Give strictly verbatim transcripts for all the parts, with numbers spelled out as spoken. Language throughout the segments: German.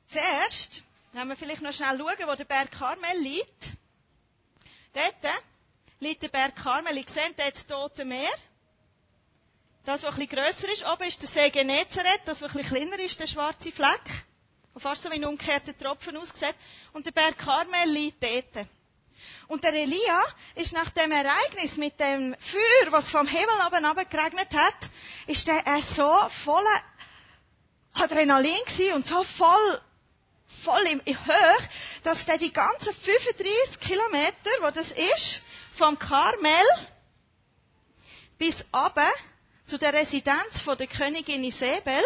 Zuerst, wenn wir vielleicht noch schnell schauen, wo der Berg Karmel liegt. Dort liegt der Berg Karmel. Ihr seht dort das Tote Meer. Das, was ein bisschen grösser ist. Oben ist der See Genezareth. Das, was ein bisschen kleiner ist, der schwarze Fleck. Der fast so wie ein umgekehrter Tropfen aussieht. Und der Berg Karmel liegt dort. Und der Elia ist nach dem Ereignis mit dem Feuer, was vom Himmel oben geregnet hat, ist der äh, so voller Adrenalin gewesen und so voll, voll im, im Höch, dass der die ganzen fünfunddreissig Kilometer, wo das ist, vom Karmel bis runter zu der Residenz von der Königin Isabel,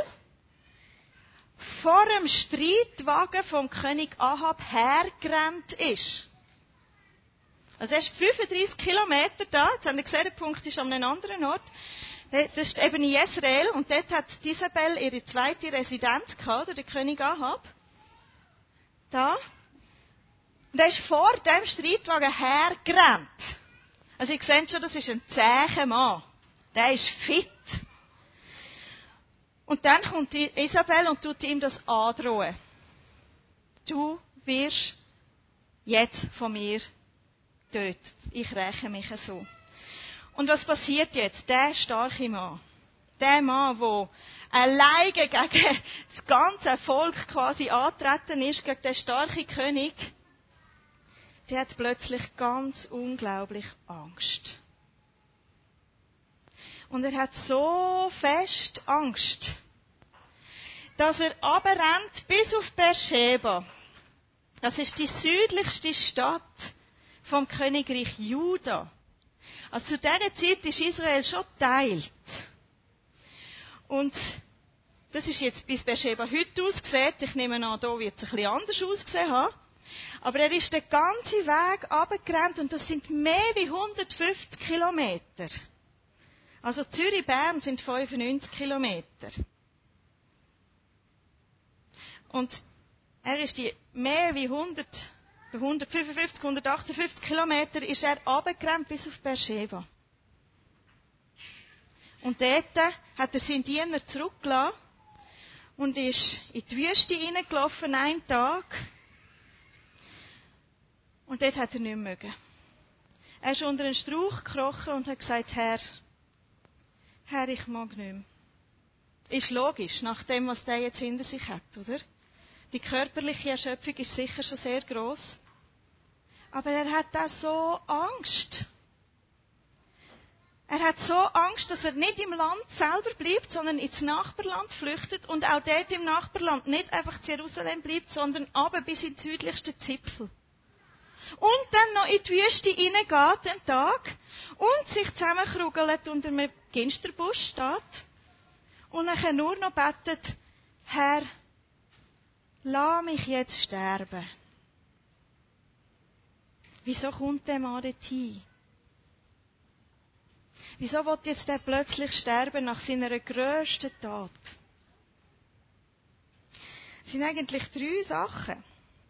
vor dem Streitwagen vom König Ahab hergerannt ist. Also er ist fünfunddreissig Kilometer da, jetzt haben wir gesehen, der Punkt ist an einem anderen Ort. Das ist eben in Jezreel und dort hat Isabel ihre zweite Residenz gehabt, oder der König Ahab. Da. Und er ist vor dem Streitwagen hergerannt. Also ihr seht schon, das ist ein zäher Mann. Der ist fit. Und dann kommt Isabel und tut ihm das androhen. Du wirst jetzt von mir töten. Ich räche mich so. Und was passiert jetzt? Der starke Mann, der Mann, der alleine gegen das ganze Volk quasi antreten ist, gegen den starken König, der hat plötzlich ganz unglaublich Angst. Und er hat so fest Angst, dass er runterrennt bis auf Beersheba. Das ist die südlichste Stadt vom Königreich Juda. Also zu dieser Zeit ist Israel schon geteilt. Und das ist jetzt bis Beersheba heute ausgesehen. Ich nehme an, hier wird es ein bisschen anders ausgesehen haben. Aber er ist den ganzen Weg runtergerannt und das sind mehr wie hundertfünfzig Kilometer. Also Zürich-Bern sind fünfundneunzig Kilometer. Und er ist die mehr wie hundert, hundertfünfundfünfzig, hundertachtundfünfzig Kilometer ist er runtergerannt bis auf Beersheba. Und dort hat er seinen Diener zurückgelassen und ist in die Wüste hineingelaufen, einen Tag. Und dort hat er nicht mehr mögen. Er ist unter einen Strauch gekrochen und hat gesagt, Herr, Herr, ich mag nicht mehr. Ist logisch, nach dem, was der jetzt hinter sich hat, oder? Die körperliche Erschöpfung ist sicher schon sehr gross. Aber er hat da so Angst. Er hat so Angst, dass er nicht im Land selber bleibt, sondern ins Nachbarland flüchtet und auch dort im Nachbarland nicht einfach in Jerusalem bleibt, sondern aber bis in den südlichsten Zipfel. Und dann noch in die Wüste hineingeht, den Tag, und sich zusammenkrugelt unter einem Ginsterbusch steht und dann nur noch betet, Herr, lass mich jetzt sterben. Wieso kommt der Mann dorthin? Wieso will jetzt der plötzlich sterben nach seiner grössten Tat? Es sind eigentlich drei Sachen.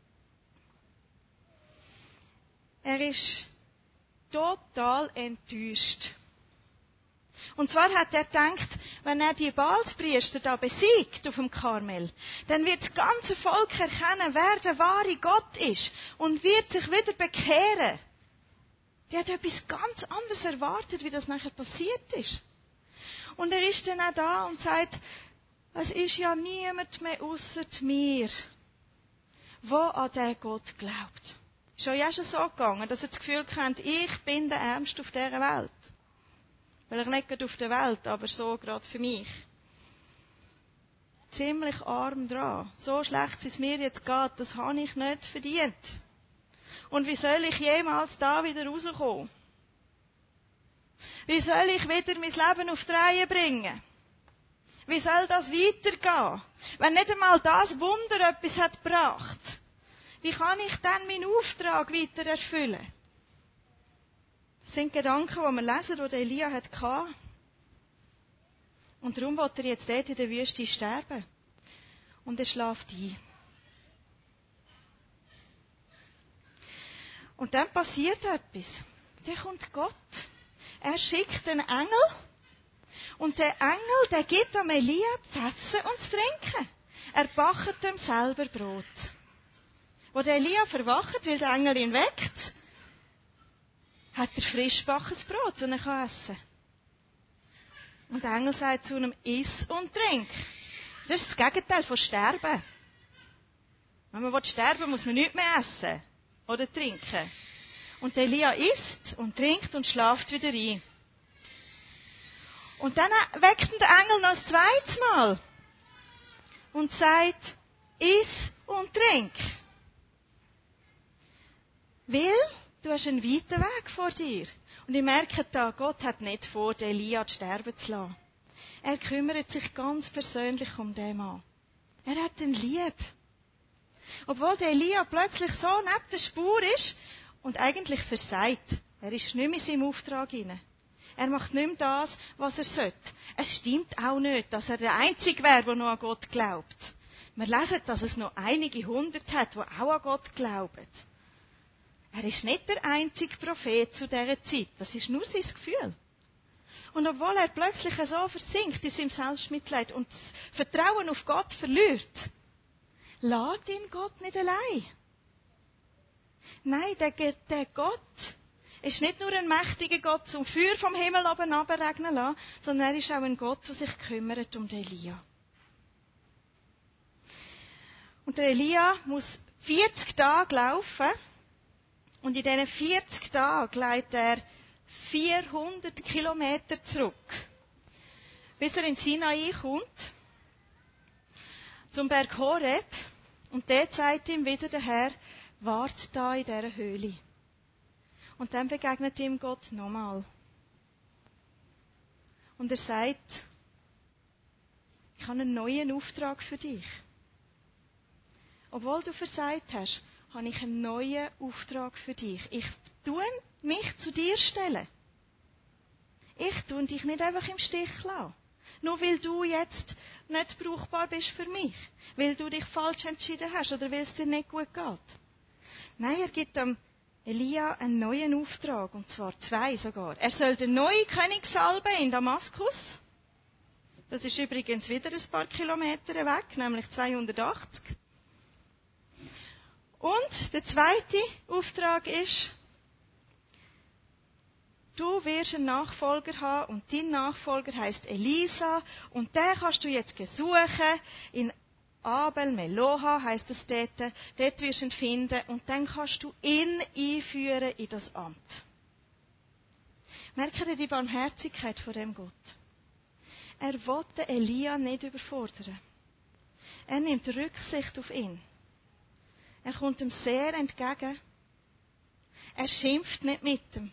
Er ist total enttäuscht. Und zwar hat er gedacht, wenn er die Baalspriester da besiegt auf dem Karmel, dann wird das ganze Volk erkennen, wer der wahre Gott ist und wird sich wieder bekehren. Die hat etwas ganz anderes erwartet, wie das nachher passiert ist. Und er ist dann auch da und sagt, es ist ja niemand mehr ausser mir, der an diesen Gott glaubt. Ist euch auch schon so gegangen, dass ihr das Gefühl habt, ich bin der Ärmste auf dieser Welt. Vielleicht nicht gerade auf der Welt, aber so gerade für mich. Ziemlich arm dran. So schlecht, wie es mir jetzt geht, das habe ich nicht verdient. Und wie soll ich jemals da wieder rauskommen? Wie soll ich wieder mein Leben auf die Reihe bringen? Wie soll das weitergehen? Wenn nicht einmal das Wunder etwas hat gebracht. Wie kann ich dann meinen Auftrag weiter erfüllen? Das sind Gedanken, die wir lesen, die Elia hatte. Und darum will er jetzt dort in der Wüste sterben. Und er schläft ein. Und dann passiert etwas. Dann kommt Gott. Er schickt einen Engel. Und der Engel, der gibt am Elia zu essen und zu trinken. er bachet ihm selber Brot. Wo der Elia verwacht, weil der Engel ihn weckt, hat er frischbackenes Brot, das er essen kann. Und der Engel sagt zu ihm, iss und trink. Das ist das Gegenteil von Sterben. Wenn man sterben will, muss man nichts mehr essen oder trinken. Und Elia isst und trinkt und schlaft wieder ein. Und dann weckt ihn der Engel noch das zweite Mal und sagt, iss und trink. Weil du hast einen weiten Weg vor dir. Und ich merke da, Gott hat nicht vor, den Elia sterben zu lassen. Er kümmert sich ganz persönlich um den Mann. Er hat ihn lieb. Obwohl der Elia plötzlich so neben der Spur ist und eigentlich versagt. Er ist nicht mehr in seinem Auftrag hinein. Er macht nicht mehr das, was er sollte. Es stimmt auch nicht, dass er der Einzige wäre, der noch an Gott glaubt. Wir lesen, dass es noch einige hundert hat, die auch an Gott glauben. Er ist nicht der einzige Prophet zu dieser Zeit. Das ist nur sein Gefühl. Und obwohl er plötzlich so versinkt in seinem Selbstmitleid und das Vertrauen auf Gott verliert, lässt ihn Gott nicht allein. Nein, der, der Gott ist nicht nur ein mächtiger Gott, zum Feuer vom Himmel oben runterregnen lassen, sondern er ist auch ein Gott, der sich kümmert um den Elia. Und der Elia muss vierzig Tage laufen und in diesen vierzig Tagen leitet er vierhundert Kilometer zurück, bis er in Sinai kommt, zum Berg Horeb, und dort sagt ihm wieder der Herr, wart da in dieser Höhle. Und dann begegnet ihm Gott nochmal. Und er sagt, ich habe einen neuen Auftrag für dich. Obwohl du versagt hast, habe ich einen neuen Auftrag für dich. Ich tue mich zu dir stellen. Ich tue dich nicht einfach im Stich lassen. Nur weil du jetzt nicht brauchbar bist für mich. Weil du dich falsch entschieden hast oder weil es dir nicht gut geht. Nein, er gibt dem Elia einen neuen Auftrag. Und zwar zwei sogar. Er soll den neuen König salben in Damaskus. Das ist übrigens wieder ein paar Kilometer weg, nämlich zweihundertachtzig. Und der zweite Auftrag ist, du wirst einen Nachfolger haben und dein Nachfolger heisst Elisa und den kannst du jetzt suchen in Abel Meloha heisst es dort. Dort wirst du ihn finden und dann kannst du ihn einführen in das Amt. Merkt ihr die Barmherzigkeit von dem Gott? Er wollte Elia nicht überfordern. Er nimmt Rücksicht auf ihn. Er kommt ihm sehr entgegen. Er schimpft nicht mit ihm.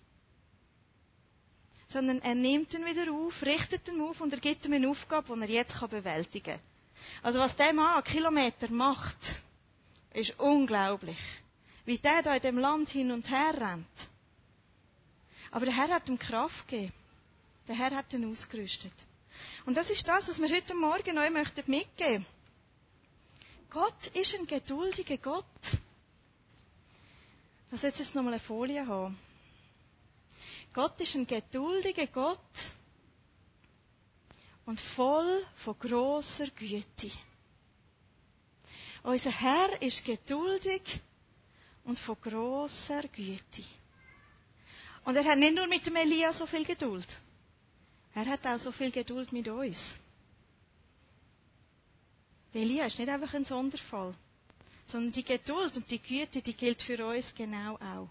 Sondern er nimmt ihn wieder auf, richtet ihn auf und er gibt ihm eine Aufgabe, die er jetzt bewältigen kann. Also was der Mann an Kilometer macht, ist unglaublich. Wie der da in dem Land hin und her rennt. Aber der Herr hat ihm Kraft gegeben. Der Herr hat ihn ausgerüstet. Und das ist das, was wir heute Morgen euch mitgeben möchten. Gott ist ein geduldiger Gott. Ich soll jetzt noch mal eine Folie haben. Gott ist ein geduldiger Gott und voll von grosser Güte. Unser Herr ist geduldig und von grosser Güte. Und er hat nicht nur mit dem Elia so viel Geduld. Er hat auch so viel Geduld mit uns. Der Elia ist nicht einfach ein Sonderfall, sondern die Geduld und die Güte, die gilt für uns genau auch.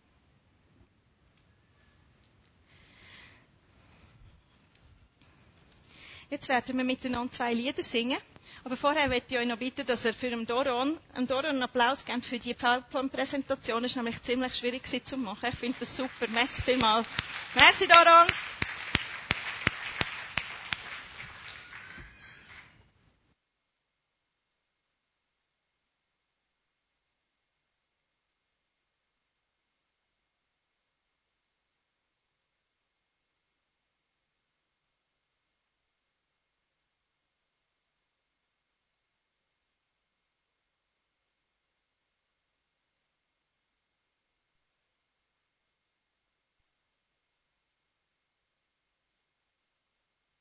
Jetzt werden wir miteinander zwei Lieder singen. Aber vorher möchte ich euch noch bitten, dass ihr für den Doron, einen Doron einen Applaus gebt für die PowerPoint-Präsentation. Das war nämlich ziemlich schwierig zu machen. Ich finde das super. Merci vielmals. Merci, Doron.